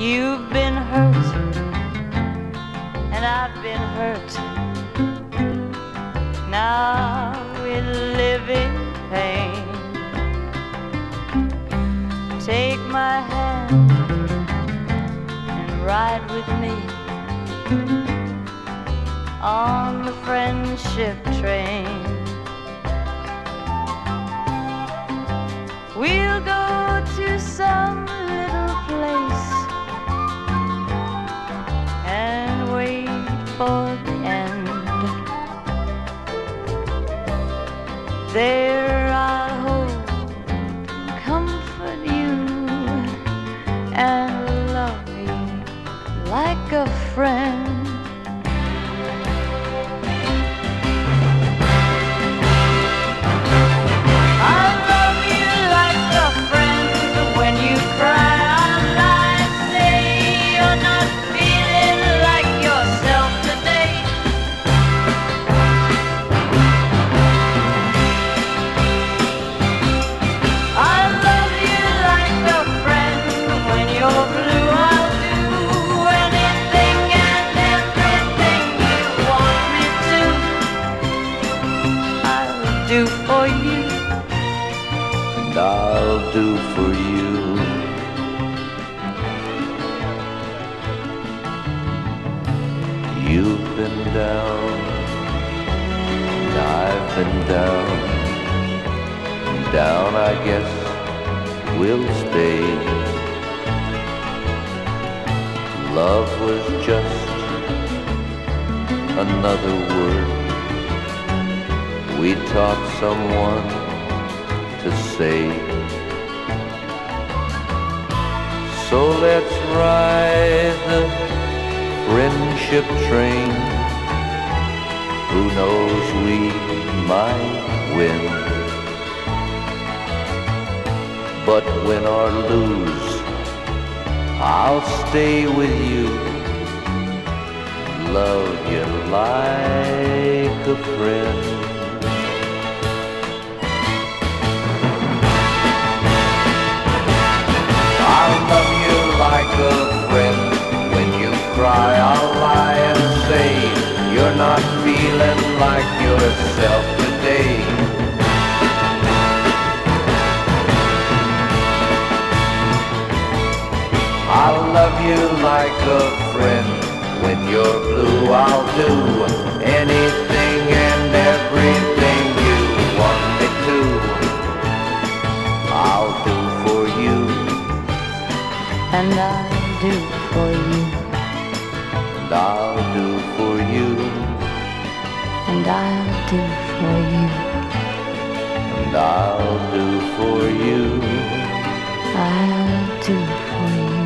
You've been hurt, and I've been hurt. Now we live in pain. Take my hand and ride with me on the friendship train. We'll go to some little place and wait for the end. There I'll hold and comfort you and love you like a friend. I'll do for you. You've been down, and I've been down. Down, I guess we'll stay. Love was just another word we taught someone to say. So let's ride the friendship train. Who knows, we might win. But win or lose, I'll stay with you, love you like a friend. I'll love you like a friend. When you cry, I'll lie and say you're not feeling like yourself today. I'll love you like a friend. When you're blue, I'll do anything and everything you want me to. I'll do for you, and I'll do for you, and I'll do for you, and I'll do for you, and I'll do for you, I'll do for you.